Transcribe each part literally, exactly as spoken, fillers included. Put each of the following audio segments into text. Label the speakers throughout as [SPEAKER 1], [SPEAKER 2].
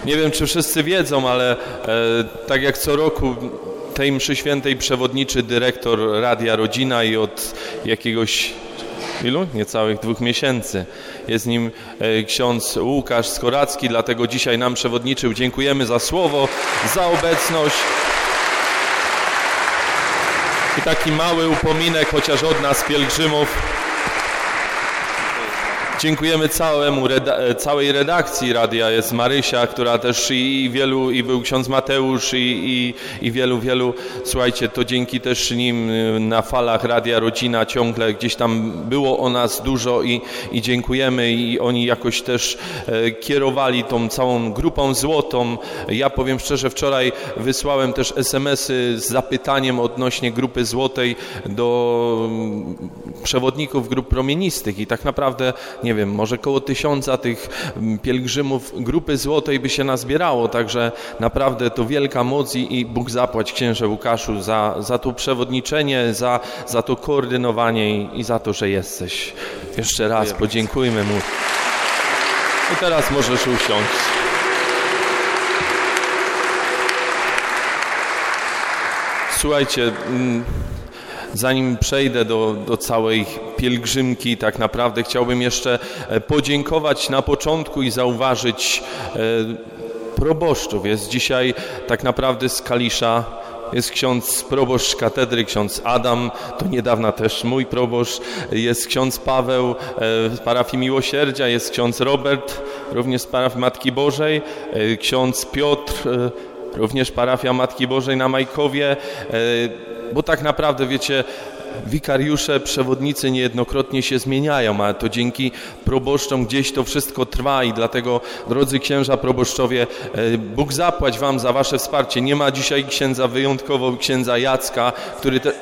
[SPEAKER 1] Nie wiem, czy wszyscy wiedzą, ale e, tak jak co roku tej mszy świętej przewodniczy dyrektor Radia Rodzina i od jakiegoś ilu? Niecałych dwóch miesięcy. Jest nim e, ksiądz Łukasz Skoracki, dlatego dzisiaj nam przewodniczył. Dziękujemy za słowo, za obecność. I taki mały upominek chociaż od nas, pielgrzymów. Dziękujemy całemu, reda- całej redakcji radia. Jest Marysia, która też i, i wielu, i był ksiądz Mateusz i, i, i wielu, wielu. Słuchajcie, to dzięki też nim na falach Radia Rodzina ciągle gdzieś tam było o nas dużo i, i dziękujemy i oni jakoś też e, kierowali tą całą grupą złotą. Ja powiem szczerze, wczoraj wysłałem też es em esy z zapytaniem odnośnie grupy złotej do przewodników grup promienistych i tak naprawdę nie wiem, może koło tysiąca tych pielgrzymów grupy złotej by się nazbierało, także naprawdę to wielka moc i, i Bóg zapłać księże Łukaszu za, za to przewodniczenie, za, za to koordynowanie i, i za to, że jesteś. Jeszcze raz podziękujmy Mu. I teraz możesz usiąść. Słuchajcie, zanim przejdę do, do całej pielgrzymki, tak naprawdę chciałbym jeszcze podziękować na początku i zauważyć e, proboszczów. Jest dzisiaj tak naprawdę z Kalisza, jest ksiądz proboszcz katedry, ksiądz Adam, to niedawna też mój proboszcz, jest ksiądz Paweł e, z parafii Miłosierdzia, jest ksiądz Robert, również z parafii Matki Bożej, e, ksiądz Piotr, e, również parafia Matki Bożej na Majkowie, e, bo tak naprawdę, wiecie, wikariusze, przewodnicy niejednokrotnie się zmieniają, ale to dzięki proboszczom gdzieś to wszystko trwa i dlatego, drodzy księża proboszczowie, Bóg zapłać wam za wasze wsparcie. Nie ma dzisiaj księdza wyjątkowo, księdza Jacka, który te...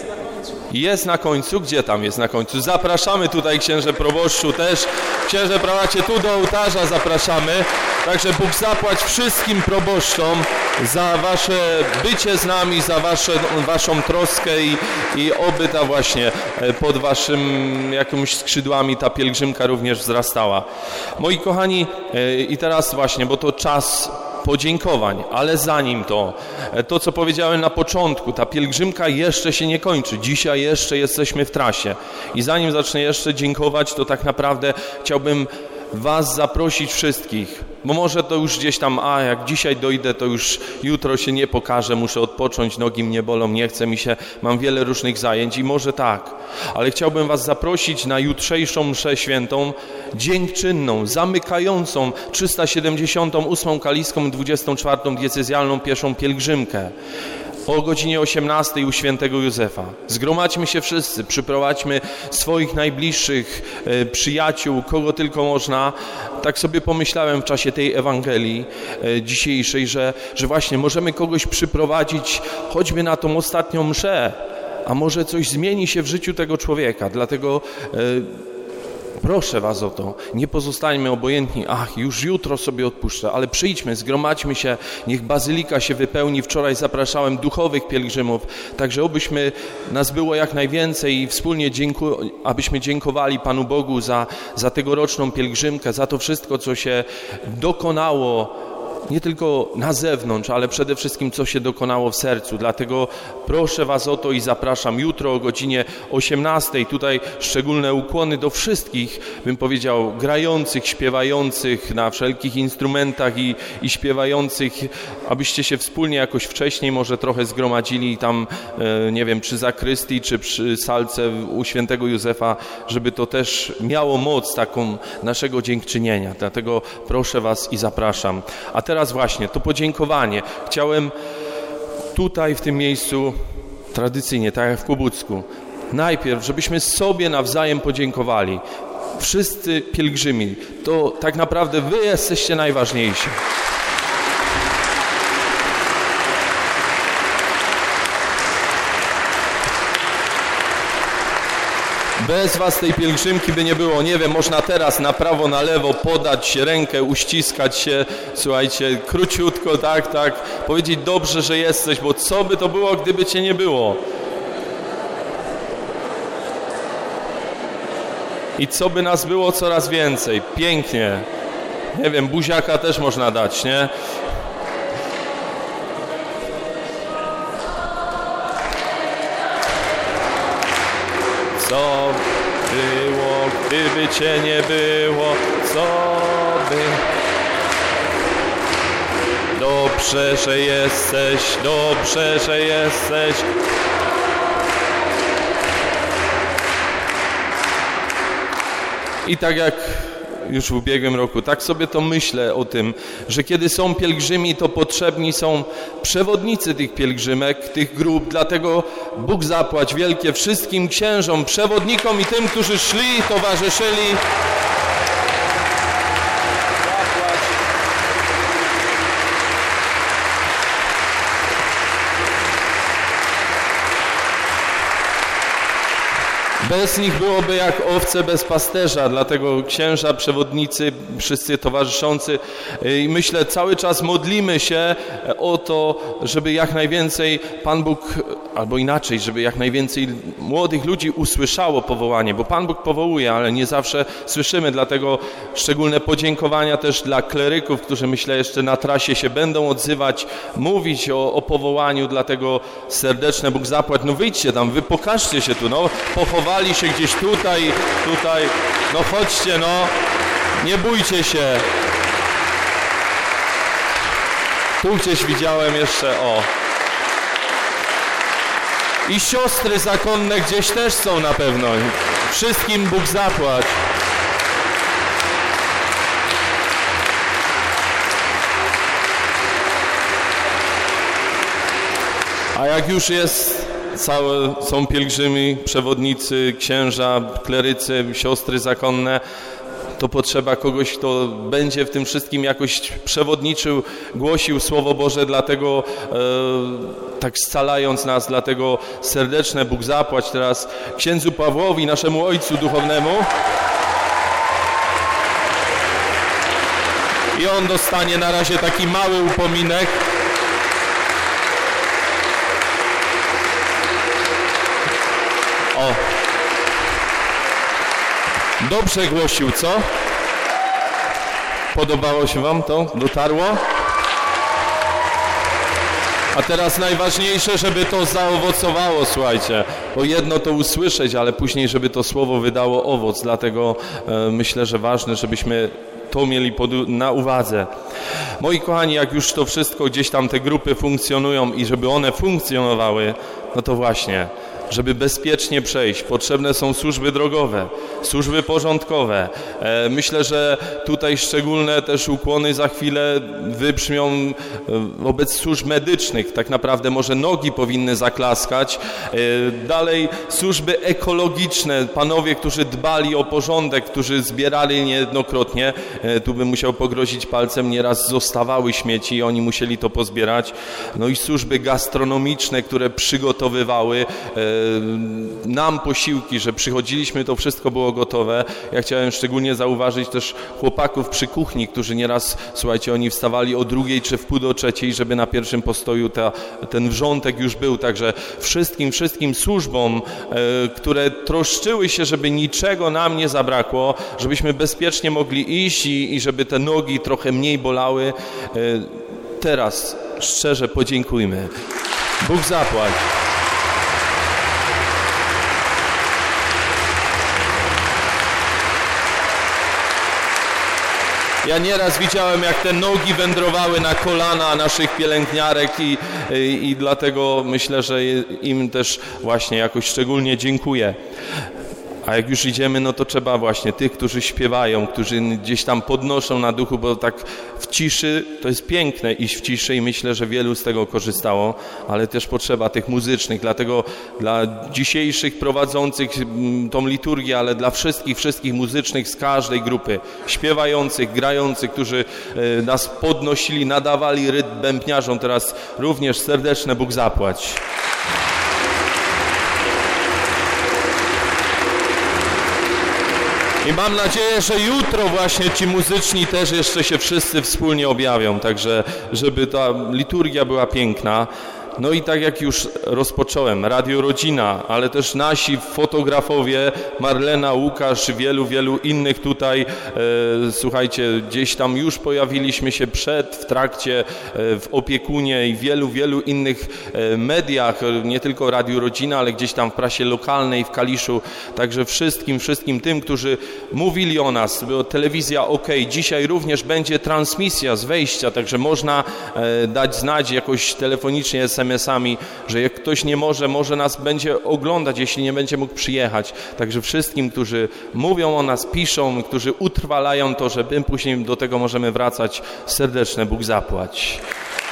[SPEAKER 1] Jest na końcu? Gdzie tam jest na końcu? Zapraszamy tutaj księże proboszczu też. Księże prawacie tu do ołtarza, zapraszamy. Także Bóg zapłać wszystkim proboszczom za wasze bycie z nami, za wasze, waszą troskę i, i oby ta właśnie pod waszym jakimiś skrzydłami ta pielgrzymka również wzrastała. Moi kochani, i teraz właśnie, bo to czas podziękowań, ale zanim to, to co powiedziałem na początku, ta pielgrzymka jeszcze się nie kończy. Dzisiaj jeszcze jesteśmy w trasie i zanim zacznę jeszcze dziękować, to tak naprawdę chciałbym was zaprosić wszystkich, bo może to już gdzieś tam, a jak dzisiaj dojdę, to już jutro się nie pokażę, muszę odpocząć, nogi mnie bolą, nie chce mi się, mam wiele różnych zajęć i może tak, ale chciałbym was zaprosić na jutrzejszą mszę świętą, dziękczynną, zamykającą trzysta siedemdziesiątą ósmą kaliską i dwudziestą czwartą diecezjalną pieszą pielgrzymkę. O godzinie osiemnastej u świętego Józefa. Zgromadźmy się wszyscy, przyprowadźmy swoich najbliższych e, przyjaciół, kogo tylko można. Tak sobie pomyślałem w czasie tej Ewangelii e, dzisiejszej, że, że właśnie możemy kogoś przyprowadzić choćby na tą ostatnią mszę, a może coś zmieni się w życiu tego człowieka. Dlatego e, proszę was o to, nie pozostańmy obojętni, ach, już jutro sobie odpuszczę, ale przyjdźmy, zgromadźmy się, niech bazylika się wypełni. Wczoraj zapraszałem duchowych pielgrzymów, także obyśmy nas było jak najwięcej i wspólnie dzięku, abyśmy dziękowali Panu Bogu za, za tegoroczną pielgrzymkę, za to wszystko, co się dokonało, nie tylko na zewnątrz, ale przede wszystkim co się dokonało w sercu. Dlatego proszę was o to i zapraszam jutro o godzinie osiemnastej. Tutaj szczególne ukłony do wszystkich, bym powiedział, grających, śpiewających na wszelkich instrumentach i, i śpiewających, abyście się wspólnie jakoś wcześniej może trochę zgromadzili tam, e, nie wiem, przy zakrystii, czy przy salce u świętego Józefa, żeby to też miało moc taką naszego dziękczynienia. Dlatego proszę was i zapraszam. A teraz właśnie to podziękowanie. Chciałem tutaj w tym miejscu tradycyjnie, tak jak w Kłobucku, najpierw, żebyśmy sobie nawzajem podziękowali. Wszyscy pielgrzymi, to tak naprawdę wy jesteście najważniejsi. Bez was tej pielgrzymki by nie było. Nie wiem, można teraz na prawo, na lewo podać rękę, uściskać się, słuchajcie, króciutko, tak, tak, powiedzieć dobrze, że jesteś, bo co by to było, gdyby cię nie było? I co by nas było coraz więcej? Pięknie. Nie wiem, buziaka też można dać, nie? Co było, gdyby Cię nie było, co by... Dobrze, że jesteś, dobrze, że jesteś. I tak jak już w ubiegłym roku, tak sobie to myślę o tym, że kiedy są pielgrzymi, to potrzebni są przewodnicy tych pielgrzymek, tych grup, dlatego Bóg zapłać wielkie wszystkim księżom, przewodnikom i tym, którzy szli, towarzyszyli. Bez nich byłoby jak owce bez pasterza, dlatego księża, przewodnicy, wszyscy towarzyszący i myślę, cały czas modlimy się o to, żeby jak najwięcej Pan Bóg, albo inaczej, żeby jak najwięcej młodych ludzi usłyszało powołanie, bo Pan Bóg powołuje, ale nie zawsze słyszymy, dlatego szczególne podziękowania też dla kleryków, którzy myślę jeszcze na trasie się będą odzywać, mówić o, o powołaniu, dlatego serdeczne Bóg zapłać, no wyjdźcie tam, wy pokażcie się tu, no, pochowali się gdzieś tutaj, tutaj, no chodźcie, no, nie bójcie się. Tu gdzieś widziałem jeszcze, o. I siostry zakonne gdzieś też są na pewno. Wszystkim Bóg zapłać. A jak już jest... Całe są pielgrzymi, przewodnicy, księża, klerycy, siostry zakonne, to potrzeba kogoś, kto będzie w tym wszystkim jakoś przewodniczył, głosił Słowo Boże, dlatego e, tak scalając nas, dlatego serdeczne Bóg zapłać teraz księdzu Pawłowi, naszemu ojcu duchownemu. I on dostanie na razie taki mały upominek. O. Dobrze głosił, co? Podobało się wam to? Dotarło? A teraz najważniejsze, żeby to zaowocowało, słuchajcie. Bo jedno to usłyszeć, ale później, żeby to słowo wydało owoc. Dlatego e, myślę, że ważne, żebyśmy to mieli pod, na uwadze. Moi kochani, jak już to wszystko gdzieś tam te grupy funkcjonują i żeby one funkcjonowały, no to właśnie, żeby bezpiecznie przejść, potrzebne są służby drogowe, służby porządkowe. E, myślę, że tutaj szczególne też ukłony za chwilę wybrzmią wobec służb medycznych. Tak naprawdę może nogi powinny zaklaskać. E, dalej służby ekologiczne, panowie, którzy dbali o porządek, którzy zbierali niejednokrotnie. E, tu bym musiał pogrozić palcem, nieraz zostawały śmieci i oni musieli to pozbierać. No i służby gastronomiczne, które przygotowywały e, nam posiłki, że przychodziliśmy, to wszystko było gotowe. Ja chciałem szczególnie zauważyć też chłopaków przy kuchni, którzy nieraz, słuchajcie, oni wstawali o drugiej czy w pół do trzeciej, żeby na pierwszym postoju ta, ten wrzątek już był. Także wszystkim, wszystkim służbom, e, które troszczyły się, żeby niczego nam nie zabrakło, żebyśmy bezpiecznie mogli iść i, i żeby te nogi trochę mniej bolały. E, teraz szczerze podziękujmy. Bóg zapłać. Ja nieraz widziałem, jak te nogi wędrowały na kolana naszych pielęgniarek i, i, i dlatego myślę, że im też właśnie jakoś szczególnie dziękuję. A jak już idziemy, no to trzeba właśnie tych, którzy śpiewają, którzy gdzieś tam podnoszą na duchu, bo tak w ciszy, to jest piękne iść w ciszy i myślę, że wielu z tego korzystało, ale też potrzeba tych muzycznych, dlatego dla dzisiejszych prowadzących tą liturgię, ale dla wszystkich, wszystkich muzycznych z każdej grupy, śpiewających, grających, którzy nas podnosili, nadawali rytm bębniarzom, teraz również serdeczne Bóg zapłać. I mam nadzieję, że jutro właśnie ci muzyczni też jeszcze się wszyscy wspólnie objawią, także żeby ta liturgia była piękna. No i tak jak już rozpocząłem, Radio Rodzina, ale też nasi fotografowie, Marlena, Łukasz, wielu, wielu innych tutaj, e, słuchajcie, gdzieś tam już pojawiliśmy się przed, w trakcie, e, w Opiekunie i wielu, wielu innych e, mediach, nie tylko Radio Rodzina, ale gdzieś tam w prasie lokalnej, w Kaliszu, także wszystkim, wszystkim tym, którzy mówili o nas, bo telewizja OK, dzisiaj również będzie transmisja z wejścia, także można e, dać znać jakoś telefonicznie, es em esami, że jak ktoś nie może, może nas będzie oglądać, jeśli nie będzie mógł przyjechać. Także wszystkim, którzy mówią o nas, piszą, którzy utrwalają to, że my później do tego możemy wracać, serdeczne Bóg zapłać.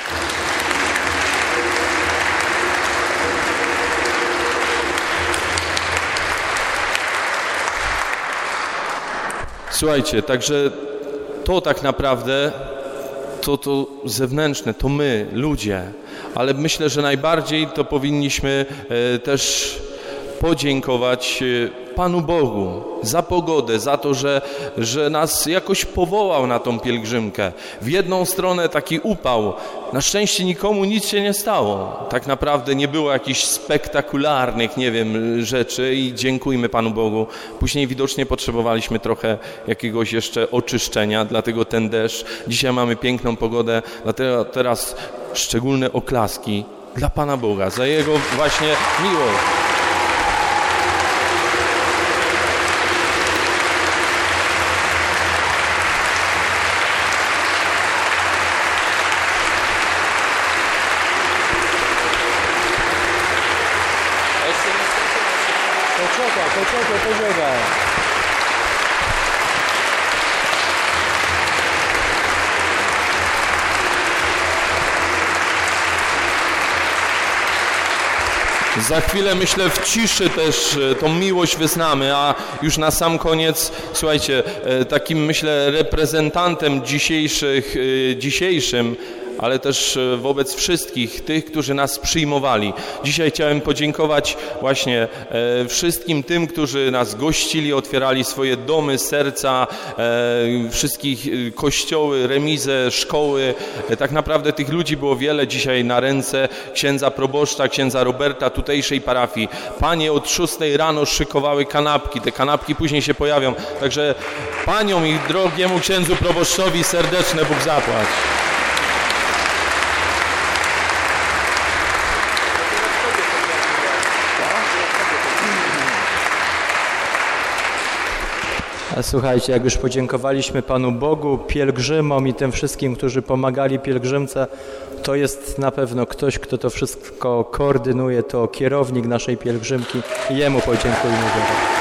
[SPEAKER 1] Słuchajcie, także to tak naprawdę to, to zewnętrzne, to my, ludzie, ale myślę, że najbardziej to powinniśmy e, też podziękować Panu Bogu za pogodę, za to, że, że nas jakoś powołał na tą pielgrzymkę. W jedną stronę taki upał. Na szczęście nikomu nic się nie stało. Tak naprawdę nie było jakichś spektakularnych, nie wiem, rzeczy i dziękujmy Panu Bogu. Później widocznie potrzebowaliśmy trochę jakiegoś jeszcze oczyszczenia, dlatego ten deszcz. Dzisiaj mamy piękną pogodę, dlatego teraz szczególne oklaski dla Pana Boga, za Jego właśnie miłość.
[SPEAKER 2] Poczekaj, poczekaj, poczekaj.
[SPEAKER 1] Za chwilę, myślę, w ciszy też tą miłość wyznamy, a już na sam koniec, słuchajcie, takim, myślę, reprezentantem dzisiejszych, dzisiejszym, ale też wobec wszystkich tych, którzy nas przyjmowali. Dzisiaj chciałem podziękować właśnie e, wszystkim tym, którzy nas gościli, otwierali swoje domy, serca, e, wszystkich kościoły, remizę, szkoły. E, tak naprawdę tych ludzi było wiele dzisiaj na ręce księdza proboszcza, księdza Roberta, tutejszej parafii. Panie od szóstej rano szykowały kanapki, te kanapki później się pojawią. Także paniom i drogiemu księdzu proboszczowi serdeczne Bóg zapłać.
[SPEAKER 2] A słuchajcie, jak już podziękowaliśmy Panu Bogu, pielgrzymom i tym wszystkim, którzy pomagali pielgrzymce, to jest na pewno ktoś, kto to wszystko koordynuje, to kierownik naszej pielgrzymki. Jemu podziękujmy bardzo.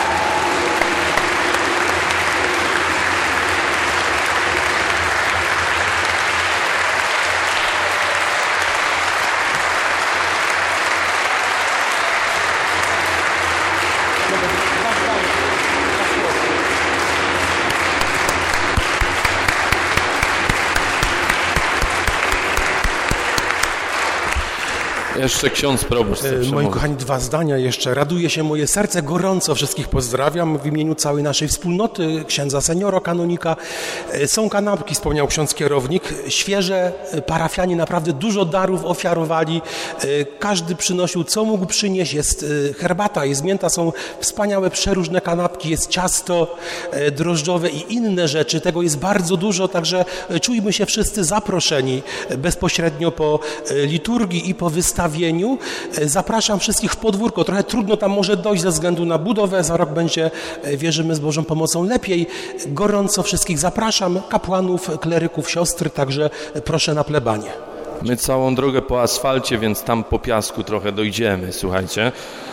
[SPEAKER 1] Jeszcze ksiądz proboszcz.
[SPEAKER 3] E, moi kochani, dwa zdania jeszcze. Raduje się moje serce, gorąco wszystkich pozdrawiam w imieniu całej naszej wspólnoty, księdza senioro, kanonika. E, są kanapki, wspomniał ksiądz kierownik, świeże, parafianie naprawdę dużo darów ofiarowali. E, każdy przynosił, co mógł przynieść. Jest e, herbata, jest mięta, są wspaniałe, przeróżne kanapki, jest ciasto e, drożdżowe i inne rzeczy. Tego jest bardzo dużo, także czujmy się wszyscy zaproszeni bezpośrednio po e, liturgii i po wystawie. Zapraszam wszystkich w podwórko. Trochę trudno tam może dojść ze względu na budowę. Za rok będzie, wierzymy, z Bożą pomocą lepiej. Gorąco wszystkich zapraszam, kapłanów, kleryków, siostry, także proszę na plebanie.
[SPEAKER 1] My całą drogę po asfalcie, więc tam po piasku trochę dojdziemy, słuchajcie.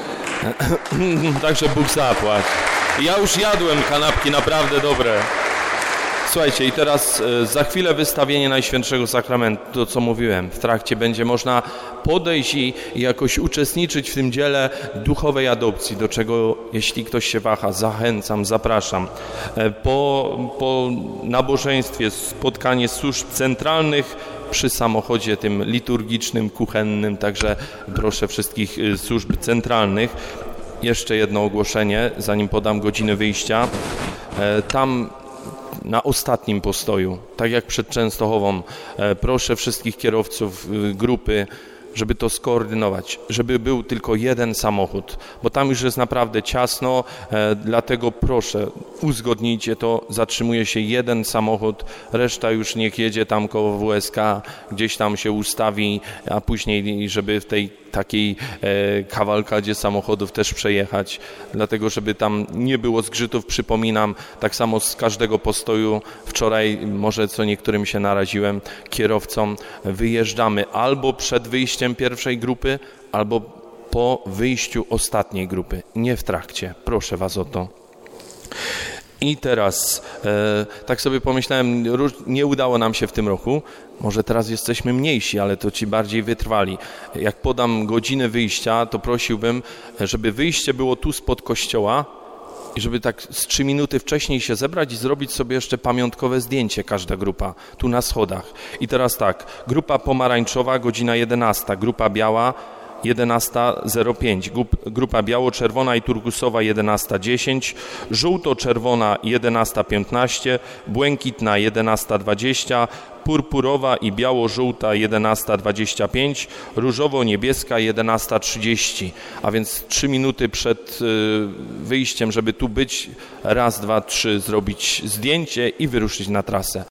[SPEAKER 1] Także Bóg zapłać. Ja już jadłem kanapki naprawdę dobre. Słuchajcie, i teraz e, za chwilę wystawienie Najświętszego Sakramentu, to co mówiłem, w trakcie będzie można podejść i, i jakoś uczestniczyć w tym dziele duchowej adopcji, do czego, jeśli ktoś się waha, zachęcam, zapraszam. E, po, po nabożeństwie spotkanie służb centralnych przy samochodzie tym liturgicznym, kuchennym, także proszę wszystkich służb centralnych. Jeszcze jedno ogłoszenie, zanim podam godziny wyjścia. E, tam na ostatnim postoju, tak jak przed Częstochową, proszę wszystkich kierowców grupy, żeby to skoordynować, żeby był tylko jeden samochód, bo tam już jest naprawdę ciasno, e, dlatego proszę, uzgodnijcie to, zatrzymuje się jeden samochód, reszta już niech jedzie tam koło W S K, gdzieś tam się ustawi, a później, żeby w tej takiej e, kawalkadzie samochodów też przejechać, dlatego żeby tam nie było zgrzytów, przypominam, tak samo z każdego postoju, wczoraj może co niektórym się naraziłem, kierowcom, wyjeżdżamy albo przed wyjściem pierwszej grupy, albo po wyjściu ostatniej grupy, nie w trakcie, proszę was o to. I teraz, e, tak sobie pomyślałem, nie udało nam się w tym roku, może teraz jesteśmy mniejsi, ale to ci bardziej wytrwali. Jak podam godzinę wyjścia, to prosiłbym, żeby wyjście było tu spod kościoła i żeby tak z trzy minuty wcześniej się zebrać i zrobić sobie jeszcze pamiątkowe zdjęcie, każda grupa, tu na schodach. I teraz tak, grupa pomarańczowa, godzina jedenasta, grupa biała, jedenasta zero pięć, grupa biało-czerwona i turkusowa jedenasta dziesięć, żółto-czerwona jedenasta piętnaście, błękitna jedenasta dwadzieścia, purpurowa i biało-żółta jedenasta dwadzieścia pięć, różowo-niebieska jedenasta trzydzieści, a więc trzy minuty przed wyjściem, żeby tu być, raz, dwa, trzy, zrobić zdjęcie i wyruszyć na trasę.